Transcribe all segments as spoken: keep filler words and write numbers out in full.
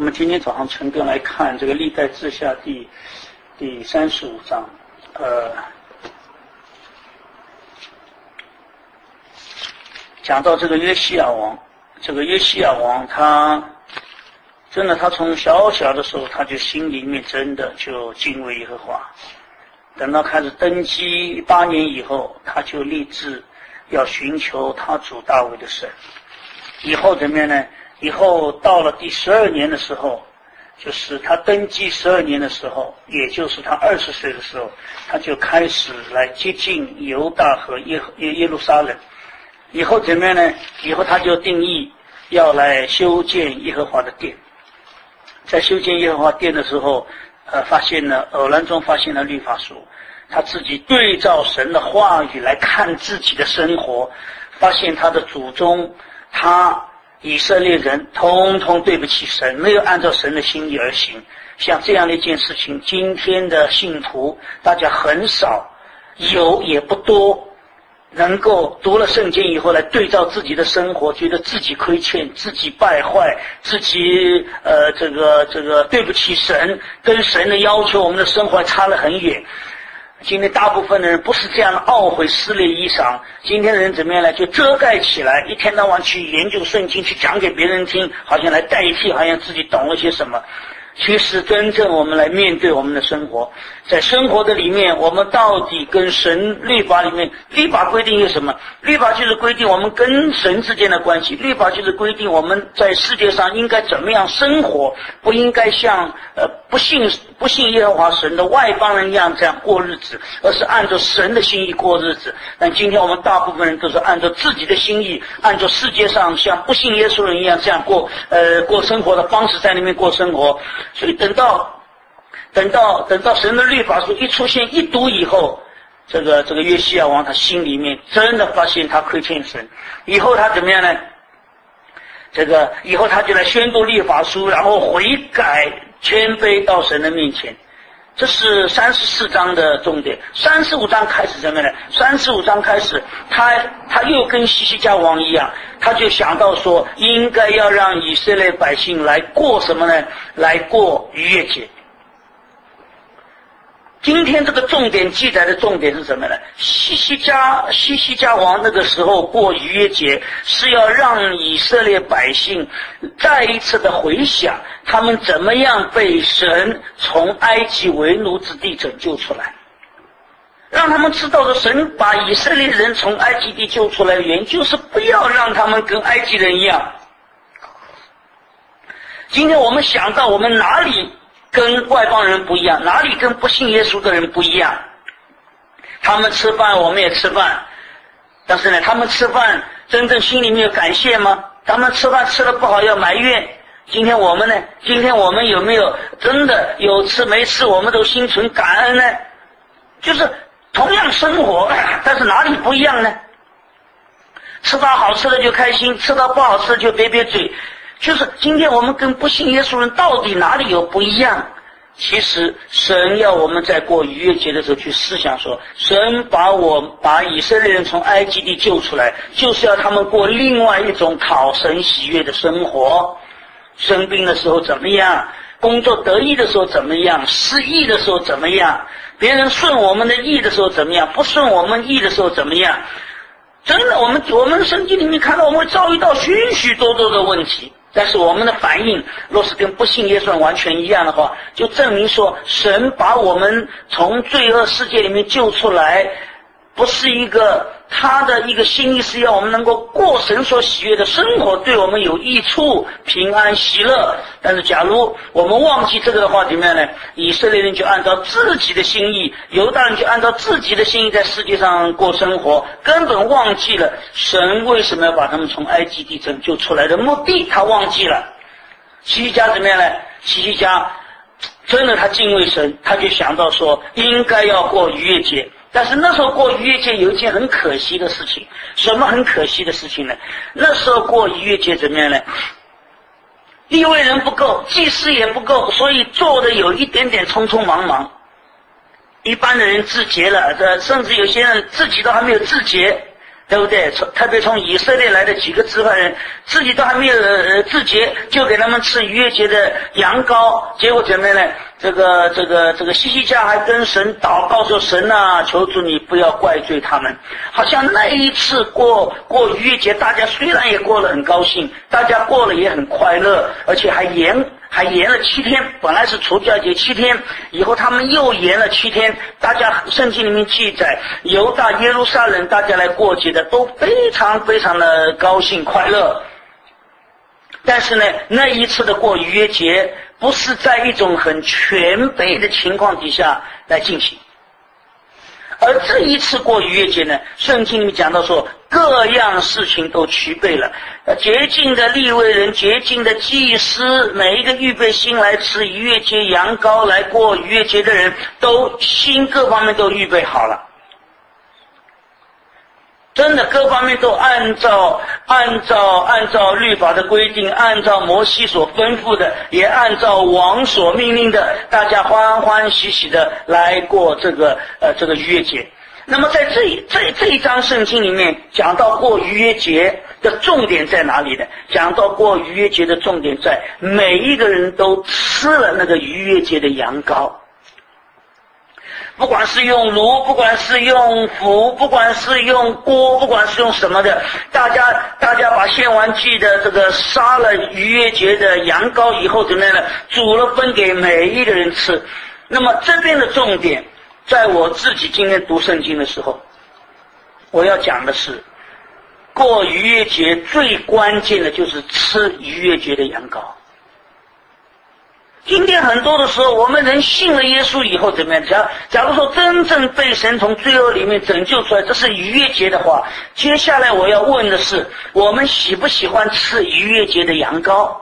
我们今天早上晨更来看这个历代志下第第三十五章，呃，讲到这个约西亚王，这个约西亚王他真的，他从小小的时候他就心里面真的就敬畏耶和华，等到开始登基八年以后，他就立志要寻求他主大卫的神。以后怎么样呢？以后到了第十二年的时候，就是他登基十二年的时候，也就是他二十岁的时候，他就开始来接近犹大和耶耶耶路撒冷。以后怎么样呢？以后他就定义要来修建耶和华的殿。在修建耶和华殿的时候，呃，发现了偶然中发现了律法书，他自己对照神的话语来看自己的生活，发现他的祖宗，他以色列人通通对不起神，没有按照神的心意而行。像这样的一件事情，今天的信徒大家很少，有也不多，能够读了圣经以后来对照自己的生活，觉得自己亏欠，自己败坏，自己呃这个这个对不起神，跟神的要求我们的生活还差得很远。今天大部分的人不是这样懊悔撕裂衣裳，今天的人怎么样呢？就遮盖起来，一天到晚去研究圣经，去讲给别人听，好像来代替，好像自己懂了些什么。其实真正我们来面对我们的生活，在生活的里面，我们到底跟神律法里面，律法规定有什么？律法就是规定我们跟神之间的关系，律法就是规定我们在世界上应该怎么样生活，不应该像呃不信不信耶和华神的外邦人一样这样过日子，而是按照神的心意过日子。但今天我们大部分人都是按照自己的心意，按照世界上像不信耶稣人一样这样过呃过生活的方式在那边过生活。所以等到等到等到神的律法书一出现一读以后，这个这个约西亚王他心里面真的发现他亏欠神，以后他怎么样呢？这个以后他就来宣读律法书，然后悔改谦卑到神的面前。这是三十四章的重点。三十五章开始什么呢？三十五章开始他他又跟西西家王一样，他就想到说应该要让以色列百姓来过什么呢？来过逾越节。今天这个重点记载的重点是什么呢？西西家西西家王那个时候过逾越节，是要让以色列百姓再一次的回想他们怎么样被神从埃及为奴之地拯救出来，让他们知道的神把以色列人从埃及地救出来的原因，就是不要让他们跟埃及人一样。今天我们想到我们哪里跟外邦人不一样，哪里跟不信耶稣的人不一样？他们吃饭我们也吃饭，但是呢，他们吃饭真正心里面有感谢吗？他们吃饭吃得不好要埋怨。今天我们呢？今天我们有没有真的有吃没吃我们都心存感恩呢？就是同样生活，但是哪里不一样呢？吃到好吃的就开心，吃到不好吃的就瘪瘪嘴。就是今天我们跟不信耶稣人到底哪里有不一样？其实神要我们在过逾越节的时候去思想说，神把我把以色列人从埃及地救出来，就是要他们过另外一种讨神喜悦的生活。生病的时候怎么样？工作得意的时候怎么样？失意的时候怎么样？别人顺我们的意的时候怎么样？不顺我们意的时候怎么样？真的，我们我们圣经里面看到我们会遭遇到许许多多的问题，但是我们的反应若是跟不信耶稣完全一样的话，就证明说神把我们从罪恶世界里面救出来，不是一个他的一个心意，是要我们能够过神所喜悦的生活，对我们有益处，平安喜乐。但是假如我们忘记这个的话，怎么样呢？以色列人就按照自己的心意，犹大人就按照自己的心意在世界上过生活，根本忘记了神为什么要把他们从埃及地拯救出来的目的，他忘记了。西西家怎么样呢？西西家真的他敬畏神，他就想到说应该要过逾越节。但是那时候过逾越节有一件很可惜的事情。什么很可惜的事情呢？那时候过逾越节怎么样呢？利未人不够，祭司也不够，所以做的有一点点匆匆忙忙。一般的人自洁了，甚至有些人自己都还没有自洁， 对不对？从特别从以色列来的几个支派人，自己都还没有呃自洁，就给他们吃逾越节的羊羔，结果怎么样呢？这个这个这个西西家还跟神祷告说：“神啊，求主你不要怪罪他们。”好像那一次过过逾越节，大家虽然也过了很高兴，大家过了也很快乐，而且还延还延了七天。本来是除酵节七天，以后他们又延了七天。大家圣经里面记载，犹大耶路撒冷大家来过节的都非常非常的高兴快乐。但是呢，那一次的过逾越节不是在一种很全备的情况底下来进行，而这一次过逾越节呢，圣经里面讲到说各样事情都齐备了，洁净的利未人，洁净的祭司，每一个预备心来吃逾越节羊羔来过逾越节的人，都心各方面都预备好了。真的各方面都按照按照按照律法的规定，按照摩西所吩咐的，也按照王所命令的，大家欢欢喜喜的来过这个呃这个逾越节。那么在这这这一章圣经里面讲到过逾越节的重点在哪里呢？讲到过逾越节的重点在每一个人都吃了那个逾越节的羊羔。不管是用炉，不管是用釜，不管是用锅，不管是用什么的，大家大家把献完祭的这个杀了逾越节的羊羔以后怎么样呢？煮了分给每一个人吃。那么这边的重点，在我自己今天读圣经的时候，我要讲的是，过逾越节最关键的就是吃逾越节的羊羔。今天很多的时候，我们人信了耶稣以后怎么样？假假如说真正被神从罪恶里面拯救出来，这是逾越节的话，接下来我要问的是，我们喜不喜欢吃逾越节的羊羔？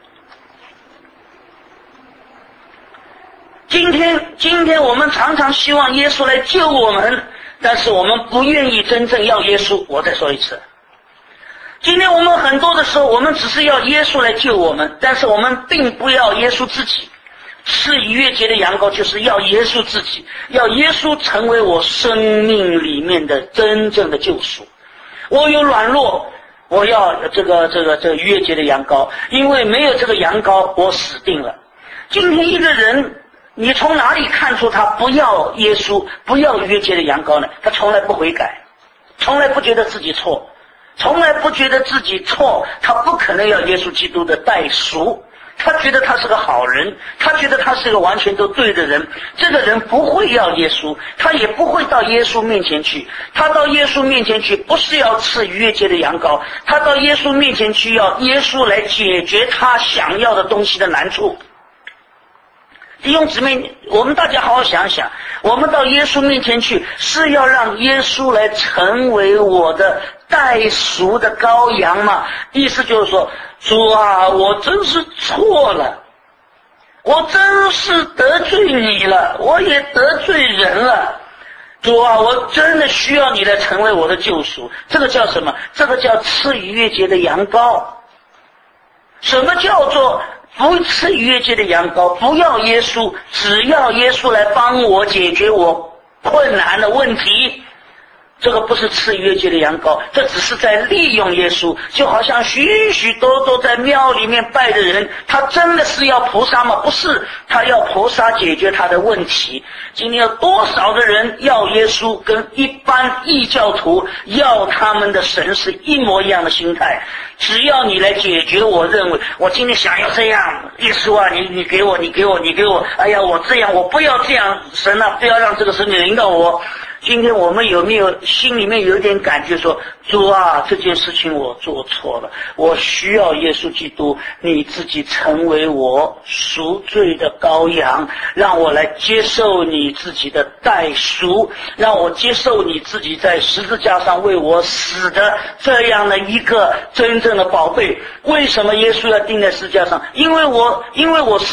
今天今天我们常常希望耶稣来救我们，但是我们不愿意真正要耶稣。我再说一次，今天我们很多的时候，我们只是要耶稣来救我们，但是我们并不要耶稣自己。吃逾越节的羊羔就是要耶稣自己，要耶稣成为我生命里面的真正的救赎。我有软弱，我要这个这个这个逾越节的羊羔，因为没有这个羊羔，我死定了。今天一个人，你从哪里看出他不要耶稣，不要逾越节的羊羔呢？他从来不悔改，从来不觉得自己错。从来不觉得自己错，他不可能要耶稣基督的代赎，他觉得他是个好人，他觉得他是个完全都对的人。这个人不会要耶稣，他也不会到耶稣面前去。他到耶稣面前去不是要吃逾越节的羊羔，他到耶稣面前去要耶稣来解决他想要的东西的难处。弟兄姊妹，我们大家好好想想，我们到耶稣面前去是要让耶稣来成为我的代赎的羔羊吗？意思就是说，主啊，我真是错了，我真是得罪你了，我也得罪人了。主啊，我真的需要你来成为我的救赎。这个叫什么？这个叫吃逾越节的羊羔。什么叫做不吃逾越节的羊羔？不要耶稣，只要耶稣来帮我解决我困难的问题。这个不是吃逾越节的羊羔，这只是在利用耶稣。就好像许许多多在庙里面拜的人，他真的是要菩萨吗？不是，他要菩萨解决他的问题。今天有多少的人要耶稣，跟一般异教徒要他们的神是一模一样的心态。只要你来解决我认为我今天想要这样，耶稣啊，你你给我你给我你给我，哎呀我这样，我不要这样，神啊，不要让这个事情领导我。今天我们有没有心里面有一点感觉说，主啊，这件事情我做错了，我需要耶稣基督你自己成为我赎罪的羔羊，让我来接受你自己的代赎，让我接受你自己在十字架上为我死的这样的一个真正的宝贝。为什么耶稣要钉在十字架上？因为我因为我是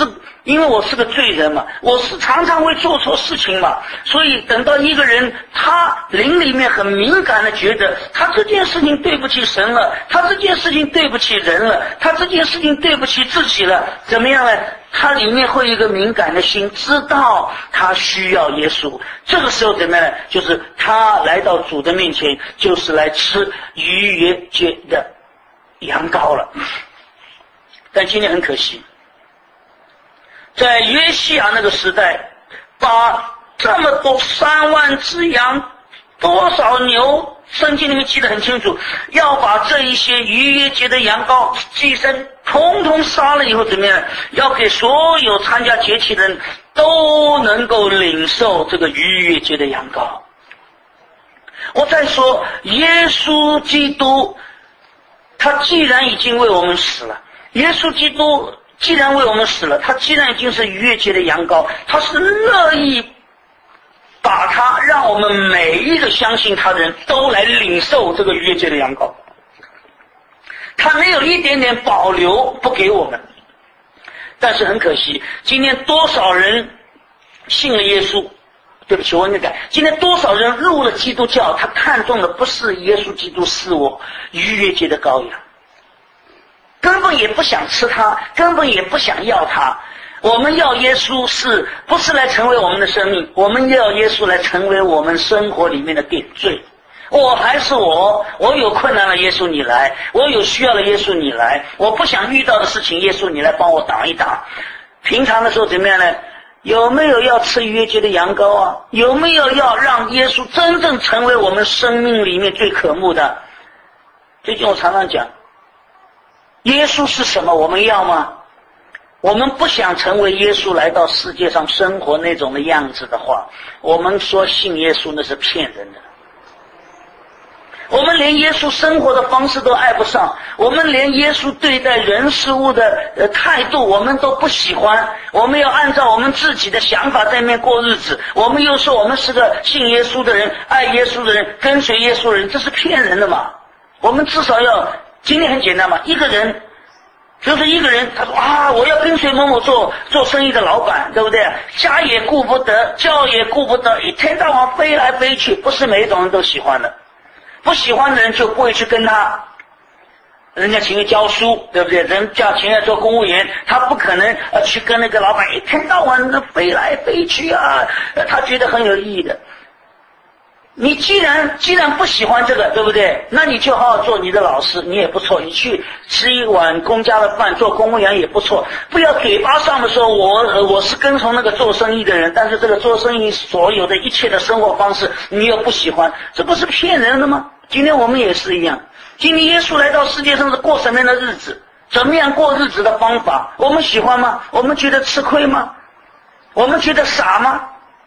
因为我是个罪人嘛，我是常常会做错事情嘛，所以等到一个人他灵里面很敏感的觉得他这件事情对不起神了，他这件事情对不起人了，他这件事情对不起自己了，怎么样呢？他里面会有一个敏感的心，知道他需要耶稣。这个时候怎么样呢？就是他来到主的面前，就是来吃逾越节的羊羔了。但今天很可惜，在约西亚那个时代，把这么多三万只羊，多少牛，圣经里面记得很清楚，要把这一些逾越节的羊羔祭牲统统杀了以后怎么样？要给所有参加节期的人都能够领受这个逾越节的羊羔。我再说，耶稣基督他既然已经为我们死了，耶稣基督既然为我们死了，他既然已经是逾越节的羊羔，他是乐意把他让我们每一个相信他的人都来领受这个逾越节的羊羔，他没有一点点保留不给我们。但是很可惜，今天多少人信了耶稣，对不起，我应该改，今天多少人入了基督教，他看中的不是耶稣基督，是我逾越节的羔羊，根本也不想吃它，根本也不想要它。我们要耶稣是不是来成为我们的生命？我们要耶稣来成为我们生活里面的点缀。我还是我，我有困难了，耶稣你来；我有需要了，耶稣你来；我不想遇到的事情，耶稣你来帮我挡一挡。平常的时候怎么样呢？有没有要吃逾越节的羊羔啊？有没有要让耶稣真正成为我们生命里面最渴慕的？最近我常常讲，耶稣是什么？我们要吗？我们不想成为耶稣来到世界上生活那种的样子的话，我们说信耶稣那是骗人的。我们连耶稣生活的方式都爱不上，我们连耶稣对待人事物的呃态度我们都不喜欢，我们要按照我们自己的想法在那边过日子，我们又说我们是个信耶稣的人，爱耶稣的人，跟随耶稣的人，这是骗人的嘛。我们至少要，今天很简单嘛，一个人就是一个人，他说啊，我要跟随某某做做生意的老板，对不对？家也顾不得，教也顾不得，一天到晚飞来飞去，不是每一种人都喜欢的。不喜欢的人就不会去跟他，人家情愿教书，对不对？人家情愿做公务员，他不可能呃去跟那个老板一天到晚的飞来飞去啊，他觉得很有意义的。你既然既然不喜欢这个，对不对？那你就好好做你的老师，你也不错，你去吃一碗公家的饭，做公务员也不错。不要嘴巴上的说我呃我是跟从那个做生意的人，但是这个做生意所有的一切的生活方式你又不喜欢，这不是骗人的吗？今天我们也是一样，今天耶稣来到世界上是过什么样的日子，怎么样过日子的方法，我们喜欢吗？我们觉得吃亏吗？我们觉得傻吗？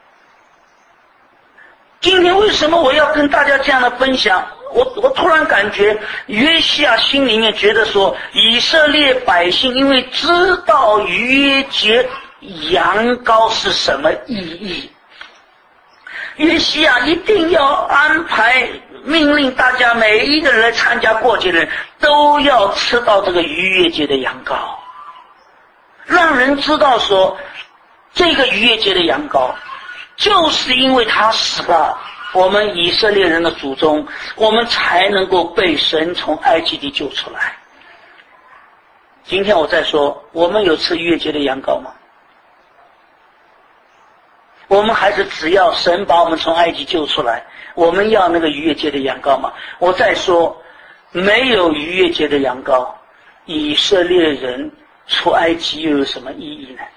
今天为什么我要跟大家这样的分享？我我突然感觉约西亚心里面觉得说，以色列百姓因为知道逾越节羊羔是什么意义，约西亚一定要安排命令大家每一个人来参加过节的人都要吃到这个逾越节的羊羔，让人知道说这个逾越节的羊羔就是因为他死了，我们以色列人的祖宗，我们才能够被神从埃及地救出来。今天我再说，我们有吃逾越节的羊羔吗？我们还是只要神把我们从埃及救出来，我们要那个逾越节的羊羔吗？我再说，没有逾越节的羊羔，以色列人出埃及又有什么意义呢？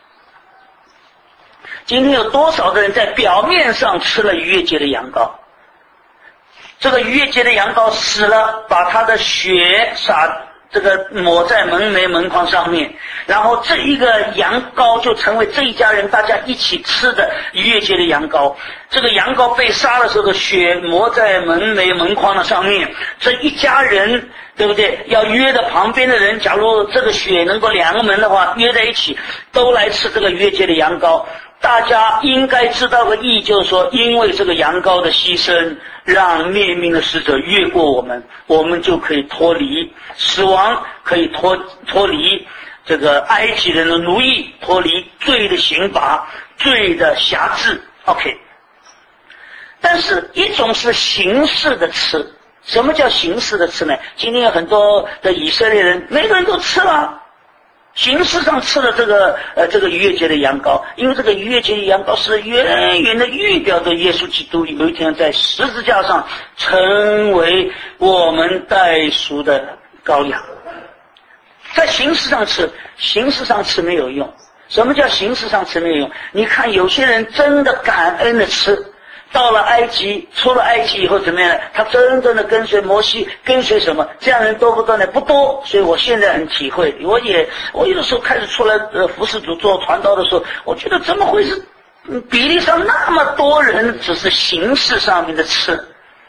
今天有多少个人在表面上吃了逾越节的羊羔，这个逾越节的羊羔死了，把他的血洒这个抹在门楣门框上面，然后这一个羊羔就成为这一家人大家一起吃的逾越节的羊羔。这个羊羔被杀的时候的血抹在门楣门框的上面，这一家人对不对？要约的旁边的人，假如这个血能够两个门的话，约在一起都来吃这个逾越节的羊羔。大家应该知道个意义，就是说因为这个羊羔的牺牲，让灭命的使者越过我们，我们就可以脱离死亡，可以脱脱离这个埃及人的奴役，脱离罪的刑罚、罪的辖制。 OK， 但是一种是形式的吃。什么叫形式的吃呢？今天有很多的以色列人，每个人都吃了，形式上吃了这个呃这个逾越节的羊羔，因为这个逾越节的羊羔是远远的预表着耶稣基督有一天在十字架上成为我们代赎的羔羊。在形式上吃，形式上吃没有用。什么叫形式上吃没有用？你看有些人真的感恩的吃，到了埃及，出了埃及以后怎么样呢？他真正的跟随摩西，跟随什么？这样人多不多呢？不多。所以我现在很体会，我也我有的时候开始出来呃服侍主做传道的时候，我觉得怎么会是比例上那么多人只是形式上面的吃？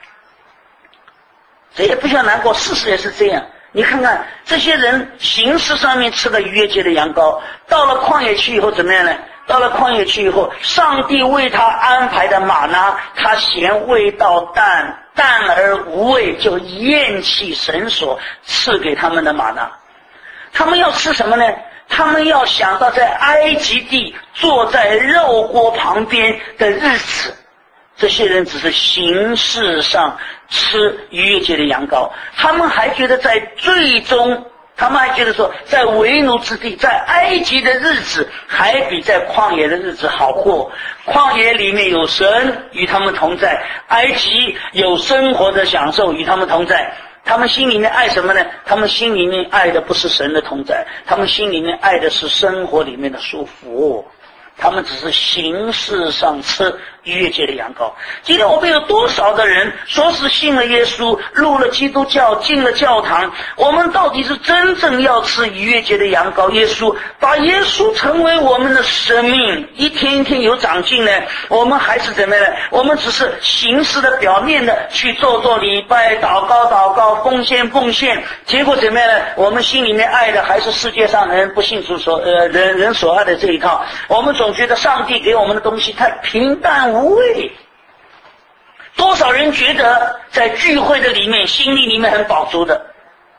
这也不需要难过，事实也是这样。你看看这些人形式上面吃的逾越节的羊羔，到了旷野去以后怎么样呢？到了旷野去以后，上帝为他安排的玛拿，他嫌味道淡，淡而无味，就厌弃神所赐给他们的玛拿。他们要吃什么呢？他们要想到在埃及地坐在肉锅旁边的日子。这些人只是形式上吃逾越节的羊羔，他们还觉得在最终，他们还觉得说在为奴之地，在埃及的日子还比在旷野的日子好过。旷野里面有神与他们同在，埃及有生活的享受与他们同在。他们心里面爱什么呢？他们心里面爱的不是神的同在，他们心里面爱的是生活里面的舒服。他们只是形式上吃逾越节的羊羔。今天我们有多少的人说是信了耶稣，入了基督教，进了教堂，我们到底是真正要吃逾越节的羊羔？耶稣把耶稣成为我们的生命，一天一天有长进呢？我们还是怎么样呢？我们只是形式的表面的去做做礼拜，祷告祷告，奉献奉献，结果怎么样呢？我们心里面爱的还是世界上人不信主所呃人人所爱的这一套。我们总觉得上帝给我们的东西太平淡无味。多少人觉得在聚会的里面心里里面很饱足的。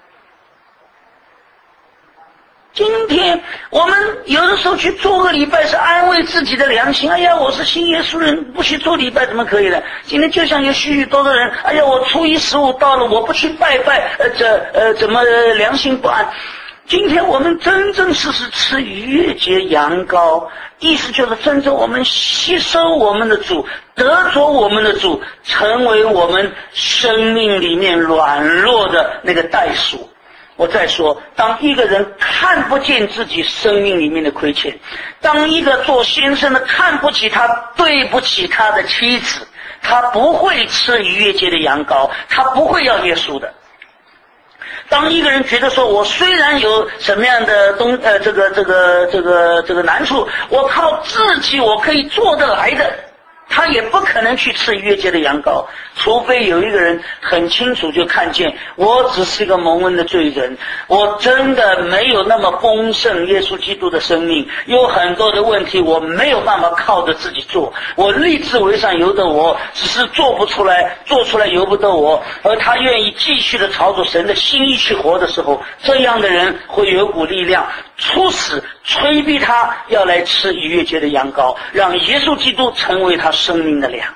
今天我们有的时候去做个礼拜是安慰自己的良心，哎呀我是信耶稣人，不去做礼拜怎么可以呢？今天就像有许许多多人，哎呀我初一十五到了，我不去拜拜，呃这呃怎么、呃、良心不安。今天我们真正是是吃逾越节羊羔，意思就是真正我们吸收我们的主，得着我们的主，成为我们生命里面软弱的那个代赎。我再说，当一个人看不见自己生命里面的亏欠，当一个做先生的看不起他，对不起他的妻子，他不会吃逾越节的羊羔，他不会要耶稣的。当一个人觉得说，我虽然有什么样的东呃这个这个这个这个难处，我靠自己我可以做得来的，他也不可能去吃逾越节的羊羔，除非有一个人很清楚就看见，我只是一个蒙恩的罪人，我真的没有那么丰盛耶稣基督的生命，有很多的问题我没有办法靠着自己做，我立志为上由得我，只是做不出来，做出来由不得我，而他愿意继续的朝着神的心意去活的时候，这样的人会有股力量促使催逼他要来吃逾越节的羊羔，让耶稣基督成为他生命的粮。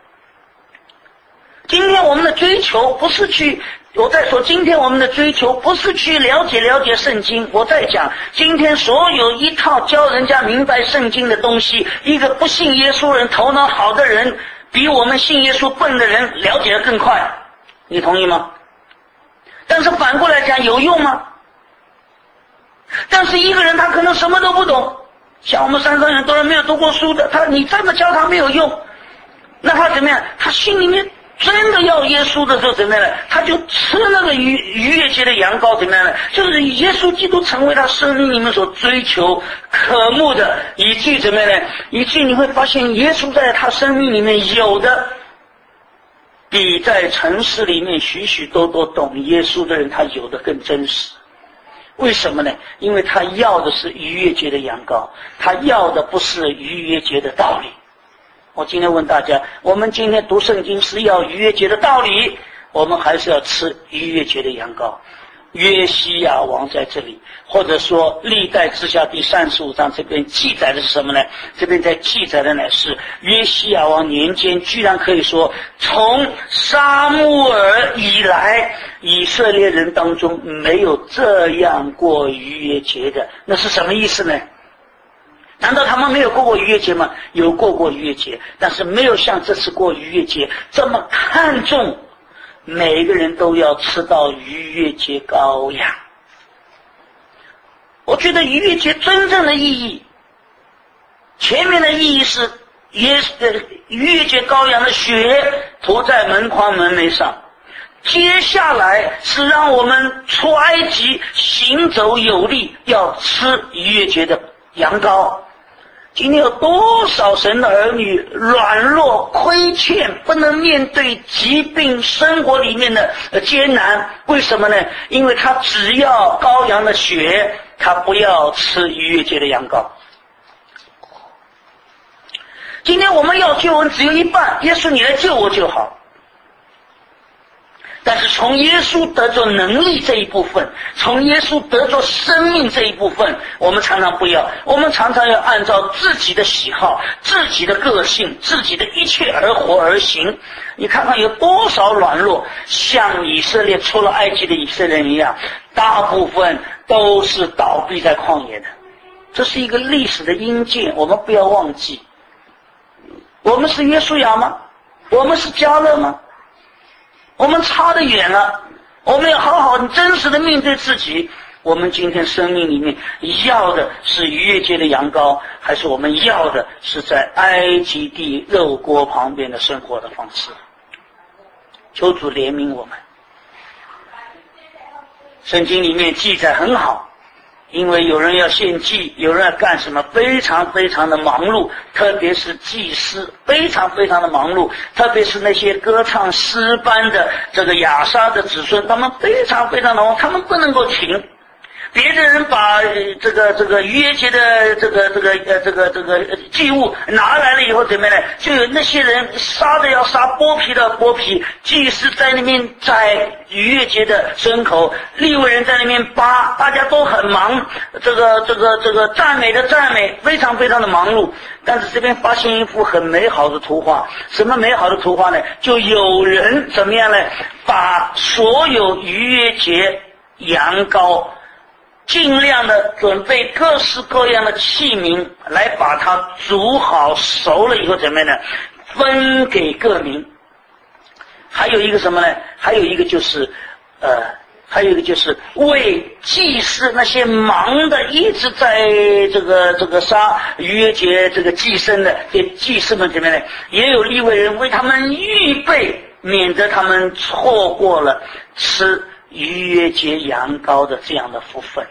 今天我们的追求不是去，我在说今天我们的追求不是去了解了解圣经，我在讲今天所有一套教人家明白圣经的东西，一个不信耶稣人头脑好的人比我们信耶稣笨的人了解得更快，你同意吗？但是反过来讲有用吗？但是一个人他可能什么都不懂，像我们山上很多人没有读过书的，他你这么教他没有用，那他怎么样？他心里面真的要耶稣的时候怎么样呢？他就吃那个逾逾越节的羊羔怎么样呢？就是耶稣基督成为他生命里面所追求渴慕的，以至于怎么样呢？以至于你会发现耶稣在他生命里面有的比在城市里面许许多多懂耶稣的人他有的更真实。为什么呢？因为他要的是逾越节的羊羔，他要的不是逾越节的道理。我今天问大家，我们今天读圣经是要逾越节的道理，我们还是要吃逾越节的羊羔？ 约西亚王在这里，或者说历代志下第三十五章这边记载的是什么呢？这边在记载的乃是约西亚王年间，居然可以说从撒母耳以来，以色列人当中没有这样过逾越节的。那是什么意思呢？难道他们没有过过逾越节吗？有过过逾越节，但是没有像这次过逾越节这么看重每个人都要吃到逾越节羔羊。我觉得逾越节真正的意义，前面的意义是耶逾越节羔羊的血涂在门框门楣上，接下来是让我们出埃及行走有力，要吃逾越节的羊羔。今天有多少神的儿女软弱亏欠，不能面对疾病生活里面的艰难？为什么呢？因为他只要羔羊的血，他不要吃逾越节的羊羔。今天我们要救恩只有一半，耶稣你来救我就好。但是从耶稣得着能力这一部分，从耶稣得着生命这一部分，我们常常不要，我们常常要按照自己的喜好、自己的个性、自己的一切而活而行。你看看有多少软弱，像以色列出了埃及的以色列人一样，大部分都是倒闭在旷野的。这是一个历史的阴间，我们不要忘记。我们是约书亚吗？我们是迦勒吗？我们差得远了，我们要好好真实的面对自己。我们今天生命里面要的是逾越节的羊羔，还是我们要的是在埃及地肉锅旁边的生活的方式？求主怜悯我们。圣经里面记载很好，因为有人要献祭，有人要干什么，非常非常的忙碌，特别是祭司非常非常的忙碌，特别是那些歌唱诗班的这个亚莎的子孙，他们非常非常的忙，他们不能够停。别的人把这个这个逾越节的这个这个呃这个这个祭物拿来了以后怎么样呢？就有那些人杀的要杀，剥皮的剥皮，祭司在那边宰逾越节的牲口，利未人在那边扒，大家都很忙，这个这个这个赞美的赞美，非常非常的忙碌。但是这边发现一幅很美好的图画，什么美好的图画呢？就有人怎么样呢？把所有逾越节羊羔尽量的准备各式各样的器皿，来把它煮好熟了以后怎么样呢？分给各民。还有一个什么呢？还有一个就是呃还有一个就是为祭司那些忙的一直在这个这个杀逾越节这个祭牲的给祭司们怎么样呢？也有利未人为他们预备，免得他们错过了吃逾越节羊羔的这样的福分。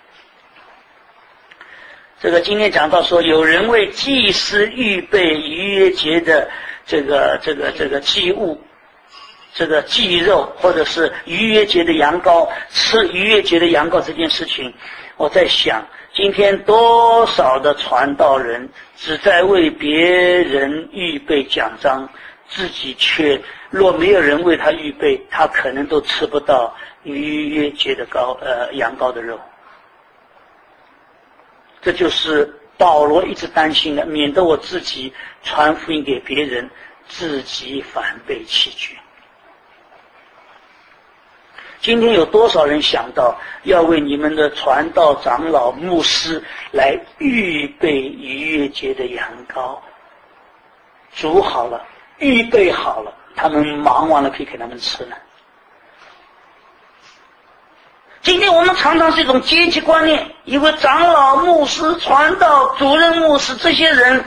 这个今天讲到说，有人为祭司预备逾越节的这个这个这个祭物，这个祭肉，或者是逾越节的羊羔，吃逾越节的羊羔这件事情，我在想，今天多少的传道人只在为别人预备奖章，自己却若没有人为他预备，他可能都吃不到逾越节的羔呃羊羔的肉。这就是保罗一直担心的，免得我自己传福音给别人，自己反被弃绝。今天有多少人想到要为你们的传道长老牧师来预备逾越节的羊羔，煮好了，预备好了，他们忙完了可以给他们吃呢？今天我们常常是一种阶级观念，以为长老、牧师、传道、主任牧师这些人，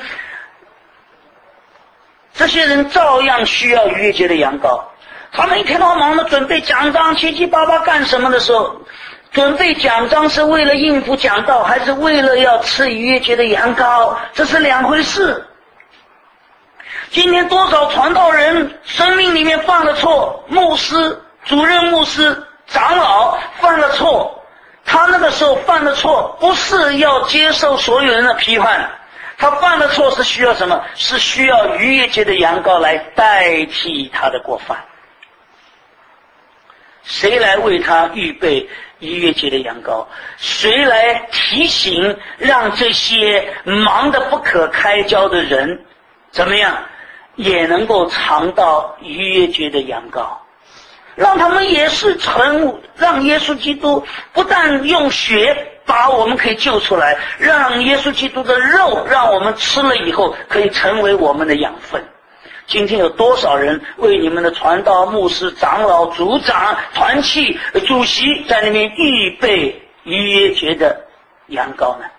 这些人照样需要逾越节的羊羔。他们一天到晚忙着准备奖章，七七八八干什么的时候，准备奖章是为了应付讲道，还是为了要吃逾越节的羊羔？这是两回事。今天多少传道人生命里面犯了错，牧师、主任牧师、长老犯了错，他那个时候犯了错，不是要接受所有人的批判，他犯了错是需要什么？是需要逾越节的羊羔来代替他的过犯。 谁来为他预备逾越节的羊羔？谁来提醒让这些忙得不可开交的人怎么样也能够尝到逾越节的羊羔？让他们也是成，让耶稣基督不但用血把我们可以救出来，让耶稣基督的肉让我们吃了以后可以成为我们的养分。今天有多少人为你们的传道、牧师、长老、组长、团契主席在那边预备逾越节的羊羔呢？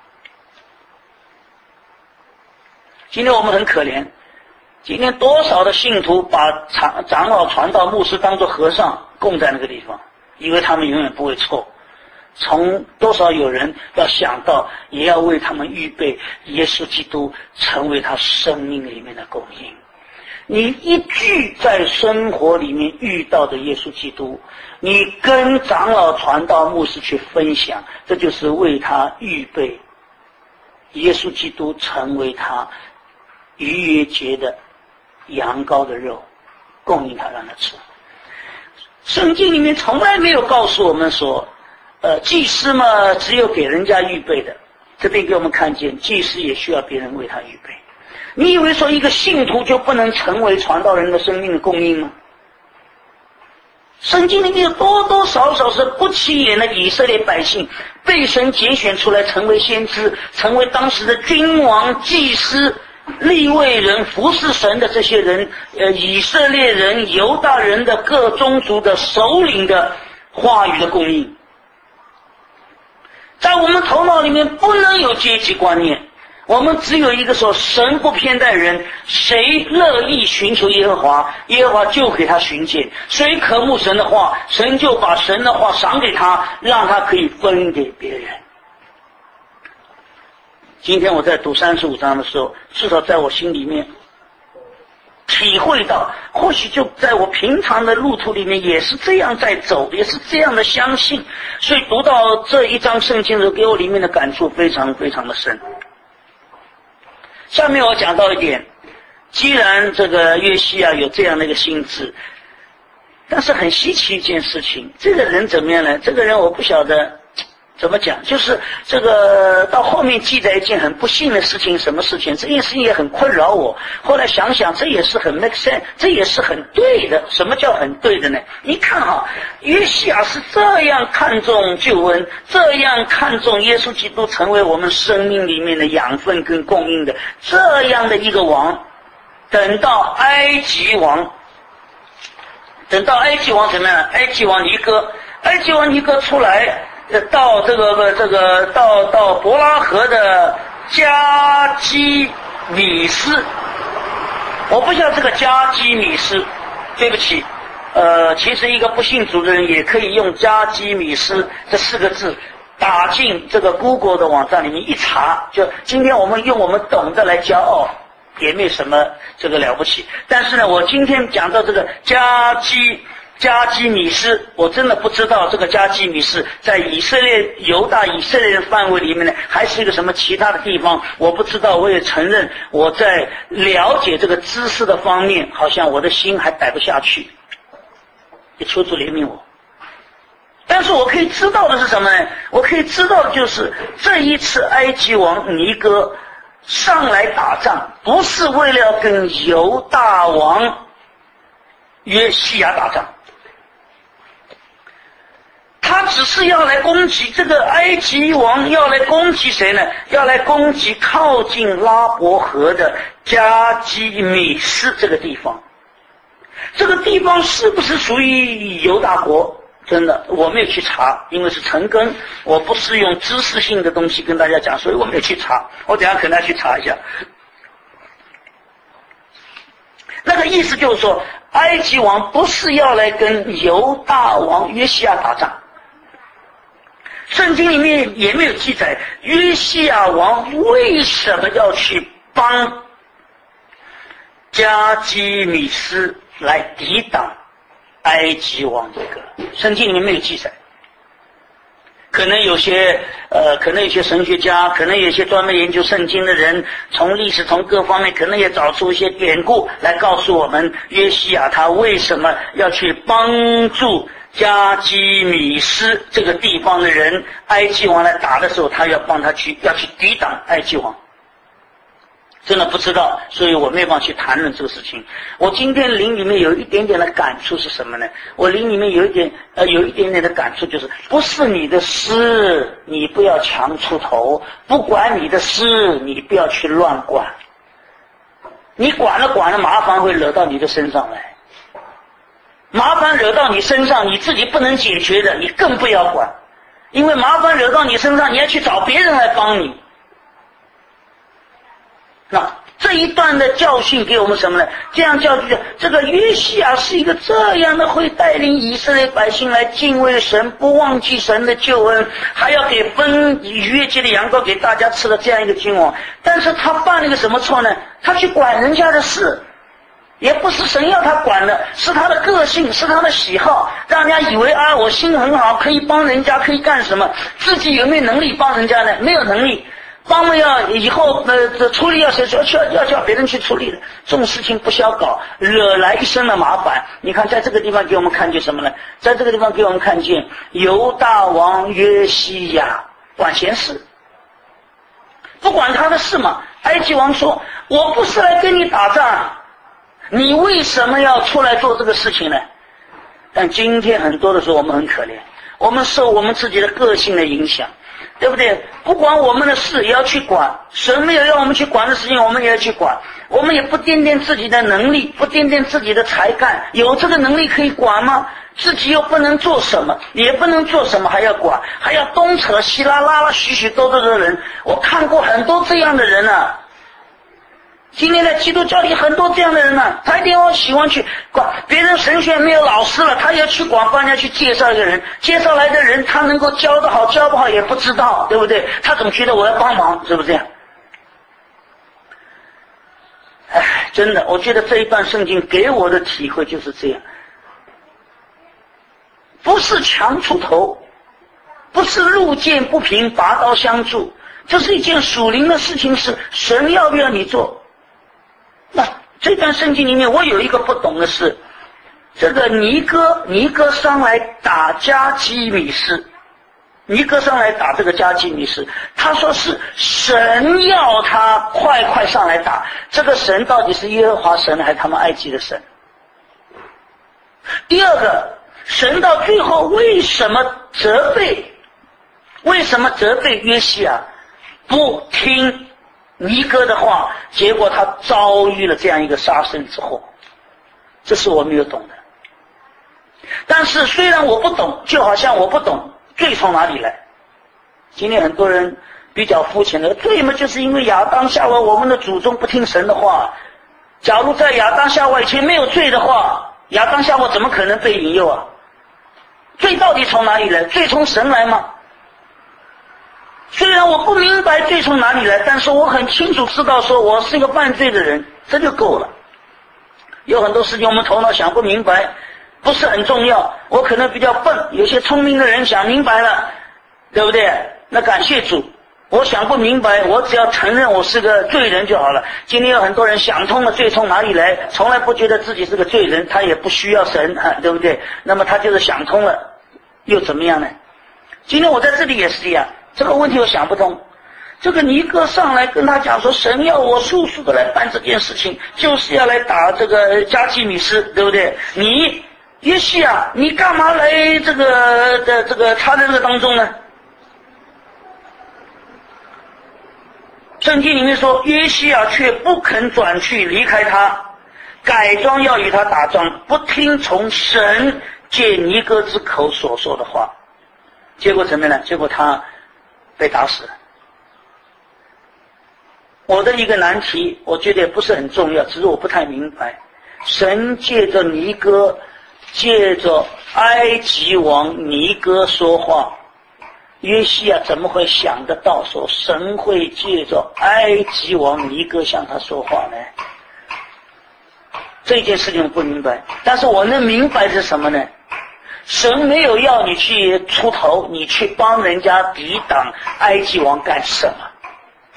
今天我们很可怜，今天多少的信徒把长长老、传道、牧师当作和尚供在那个地方，以为他们永远不会错。从多少有人要想到，也要为他们预备耶稣基督成为他生命里面的供应。你一句在生活里面遇到的耶稣基督，你跟长老、传道、牧师去分享，这就是为他预备耶稣基督成为他逾越节的羊羔的肉，供应他让他吃。圣经里面从来没有告诉我们说呃，祭司嘛只有给人家预备的，这边给我们看见祭司也需要别人为他预备。你以为说一个信徒就不能成为传道人的生命的供应吗？圣经里面有多多少少是不起眼的以色列百姓被神拣选出来成为先知，成为当时的君王、祭司、利未人、服侍神的这些人，呃，以色列人、犹大人的各宗族的首领的话语的供应。在我们头脑里面不能有阶级观念，我们只有一个说，神不偏待人，谁乐意寻求耶和华，耶和华就给他寻见；谁渴慕神的话，神就把神的话赏给他，让他可以分给别人。今天我在读三十五章的时候，至少在我心里面体会到，或许就在我平常的路途里面也是这样在走，也是这样的相信，所以读到这一章圣经的时候，给我里面的感触非常非常的深。下面我讲到一点，既然这个约西亚有这样的一个心智，但是很稀奇一件事情，这个人怎么样呢？这个人我不晓得怎么讲，就是这个到后面记载一件很不幸的事情，什么事情？这件事情也很困扰我。后来想想，这也是很 make sense， 这也是很对的。什么叫很对的呢？你看哈，约西亚是这样看重救恩，这样看重耶稣基督成为我们生命里面的养分跟供应的这样的一个王。等到埃及王，等到埃及王怎么样？埃及王尼哥，埃及王尼哥出来。到这个这个到到伯拉河的加基米斯，我不知道这个加基米斯，对不起，呃，其实一个不信主的人也可以用加基米斯这四个字打进这个 Google 的网站里面一查，就今天我们用我们懂得来骄傲，也没什么这个了不起。但是呢，我今天讲到这个加基。加基米斯，我真的不知道这个加基米斯在以色列犹大以色列人范围里面呢，还是一个什么其他的地方，我不知道。我也承认我在了解这个知识的方面，好像我的心还待不下去，也求主怜悯我。但是我可以知道的是什么呢？我可以知道的就是这一次埃及王尼哥上来打仗，不是为了跟犹大王约西亚打仗，他只是要来攻击这个埃及王，要来攻击谁呢？要来攻击靠近拉伯河的加基米斯这个地方。这个地方是不是属于犹大国？真的我没有去查，因为是陈根，我不是用知识性的东西跟大家讲，所以我没有去查，我等一下可能要去查一下。那个意思就是说，埃及王不是要来跟犹大王约西亚打仗，圣经里面也没有记载约西亚王为什么要去帮加基米斯来抵挡埃及王，这个圣经里面没有记载。可能有些呃，可能有些神学家，可能有些专门研究圣经的人，从历史从各方面可能也找出一些典故来告诉我们约西亚他为什么要去帮助加基米斯这个地方的人，埃及王来打的时候，他要帮他去，要去抵挡埃及王。真的不知道，所以我没办法去谈论这个事情。我今天灵里面有一点点的感触是什么呢？我灵里面有一点呃有一点点的感触，就是不是你的事，你不要强出头；不管你的事，你不要去乱管。你管了管了，麻烦会惹到你的身上来。麻烦惹到你身上，你自己不能解决的，你更不要管，因为麻烦惹到你身上，你要去找别人来帮你。那这一段的教训给我们什么呢？这样教训，这个约西亚是一个这样的会带领以色列百姓来敬畏神，不忘记神的救恩，还要给分逾越节的羊羔给大家吃的这样一个君王。但是他犯了一个什么错呢？他去管人家的事，也不是神要他管的，是他的个性，是他的喜好，让人家以为啊，我心很好，可以帮人家，可以干什么？自己有没有能力帮人家呢？没有能力。帮了要以后呃这处理要谁要要要叫别人去处理的，这种事情不消搞，惹来一身的麻烦。你看在这个地方给我们看见什么呢？在这个地方给我们看见犹大王约西亚管闲事，不管他的事嘛。埃及王说，我不是来跟你打仗，你为什么要出来做这个事情呢？但今天很多的时候我们很可怜，我们受我们自己的个性的影响，对不对？不管我们的事也要去管，神没有让我们去管的事情我们也要去管，我们也不掂掂自己的能力，不掂掂自己的才干，有这个能力可以管吗？自己又不能做什么，也不能做什么还要管，还要东扯西拉，拉拉许许多多的人。我看过很多这样的人啊，今天在基督教里很多这样的人啊，他一定要喜欢去管别人，神学没有老师了，他也要去管，帮人家去介绍一个人，介绍来的人他能够教得好教不好也不知道，对不对？他总觉得我要帮忙，是不是这样？哎，真的，我觉得这一段圣经给我的体会就是这样，不是强出头，不是路见不平拔刀相助，这是一件属灵的事情，是神要不要你做。那这段圣经里面我有一个不懂的是，这个尼哥尼哥上来打加基米斯，尼哥上来打这个加基米斯，他说是神要他快快上来打，这个神到底是耶和华神还是他们埃及的神？第二个，神到最后为什么责备为什么责备约西亚不听尼哥的话，结果他遭遇了这样一个杀身之祸？这是我没有懂的。但是虽然我不懂，就好像我不懂罪从哪里来。今天很多人比较肤浅的，罪嘛就是因为亚当夏娃我们的祖宗不听神的话。假如在亚当夏娃以前没有罪的话，亚当夏娃怎么可能被引诱啊？罪到底从哪里来？罪从神来吗？虽然我不明白罪从哪里来，但是我很清楚知道说我是一个犯罪的人，这就够了。有很多事情我们头脑想不明白不是很重要，我可能比较笨，有些聪明的人想明白了，对不对？那感谢主，我想不明白，我只要承认我是个罪人就好了。今天有很多人想通了罪从哪里来，从来不觉得自己是个罪人，他也不需要神，对不对？那么他就是想通了又怎么样呢？今天我在这里也是一样，这个问题我想不通。这个尼哥上来跟他讲说，神要我速速的来办这件事情，就是要来打这个加基米斯，对不对？你约西亚，你干嘛来这个的这个他的这个当中呢？圣经里面说，约西亚却不肯转去离开他，改装要与他打仗，不听从神借尼哥之口所说的话。结果怎么样呢？结果他被打死了。我的一个难题，我觉得也不是很重要，只是我不太明白，神借着尼哥，借着埃及王尼哥说话，约西亚怎么会想得到说神会借着埃及王尼哥向他说话呢？这件事情我不明白，但是我能明白是什么呢？神没有要你去出头，你去帮人家抵挡埃及王干什么？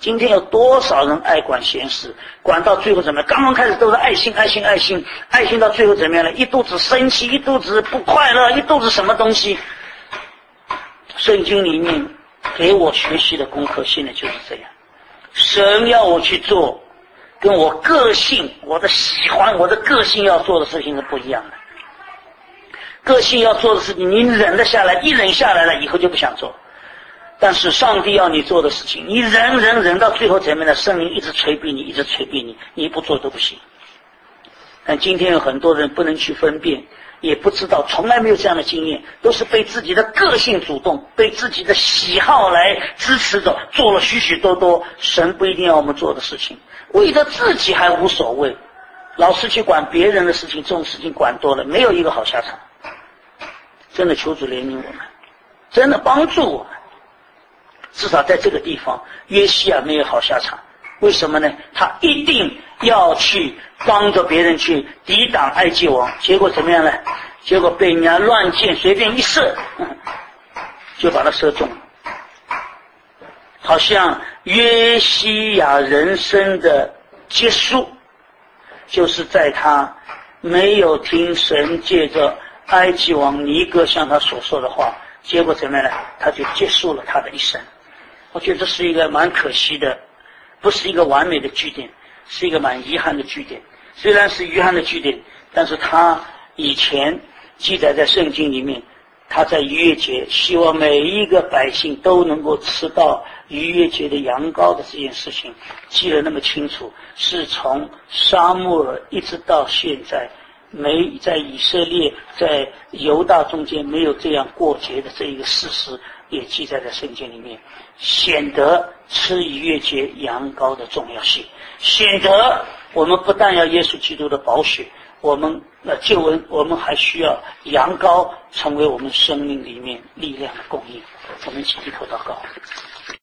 今天有多少人爱管闲事，管到最后怎么样？刚刚开始都是爱心爱心爱心爱心，到最后怎么样了？一肚子生气，一肚子不快乐，一肚子什么东西。圣经里面给我学习的功课现在就是这样，神要我去做跟我个性我的喜欢我的个性要做的事情是不一样的。个性要做的事情你忍得下来，一忍下来了以后就不想做。但是上帝要你做的事情，你忍忍忍到最后怎么样的？圣灵一直催逼你，一直催逼你，你不做都不行。但今天有很多人不能去分辨，也不知道，从来没有这样的经验，都是被自己的个性主动，被自己的喜好来支持着，做了许许多多神不一定要我们做的事情，为了自己还无所谓，老是去管别人的事情，这种事情管多了没有一个好下场。真的求主怜悯我们，真的帮助我们。至少在这个地方约西亚没有好下场，为什么呢？他一定要去帮着别人去抵挡埃及王，结果怎么样呢？结果被人家乱箭随便一射，嗯，就把他射中了。好像约西亚人生的结束就是在他没有听神借着埃及王尼哥向他所说的话，结果怎么样呢？他就结束了他的一生。我觉得这是一个蛮可惜的，不是一个完美的句点，是一个蛮遗憾的句点。虽然是遗憾的句点，但是他以前记载在圣经里面，他在逾越节希望每一个百姓都能够吃到逾越节的羊羔的这件事情记得那么清楚，是从撒母耳一直到现在没在以色列在犹大中间没有这样过节的这一个事实也记载在圣经里面，显得吃逾越节羊羔的重要性，显得我们不但要耶稣基督的宝血，我们呃救恩，我们还需要羊羔成为我们生命里面力量的供应。我们一起低头祷告。